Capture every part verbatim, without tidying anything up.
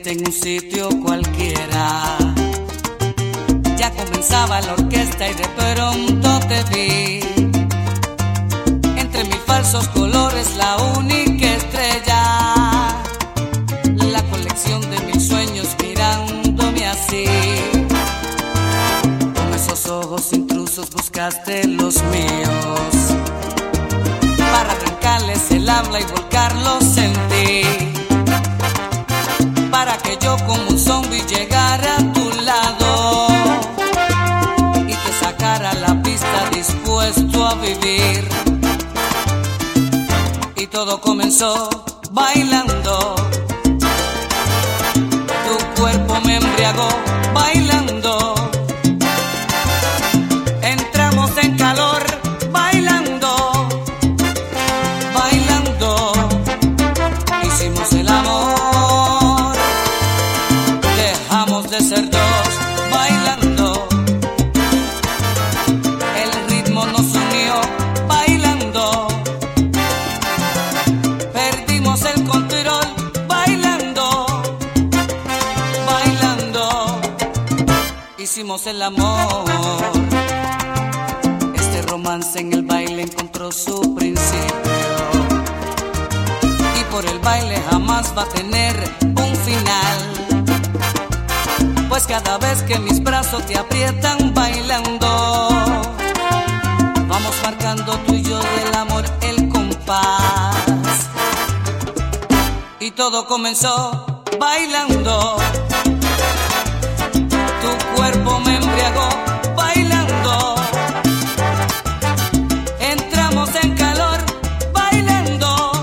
repente en un sitio cualquiera ya comenzaba la orquesta y de pronto te vi. Entre mil falsos colores, la única estrella, la colección de mil sueños mirándome así. Con esos ojos intrusos buscaste los míos para arrancarles el habla y volcarlos en ti, para que yo como un zombie llegara a tu lado y te sacara a la pista dispuesto a vivir. Y todo comenzó bailando, tu cuerpo me embriagó bailando, entramos en calor bailando, bailando, hicimos el amor, dejamos de ser dos bailando, el ritmo nos unió bailando, perdimos el control bailando, bailando, hicimos el amor. Este romance en el baile encontró su principio y por el baile jamás va a tener un final, pues cada vez que mis brazos te aprietan bailando, vamos marcando tú y yo del amor el compás. Y todo comenzó bailando, tu cuerpo me embriagó bailando, entramos en calor bailando,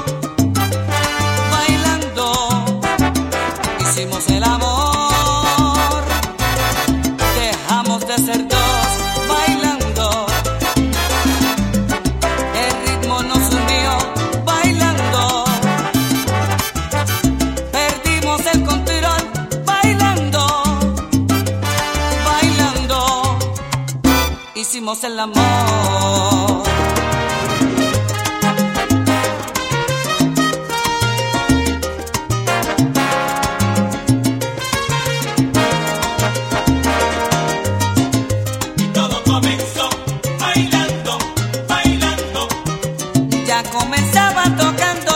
bailando, hicimos el amor, dejamos de ser dos bailando, el ritmo nos unió bailando, perdimos el control bailando, bailando, hicimos el amor. Todo comenzó bailando, bailando. Ya comenzaba tocando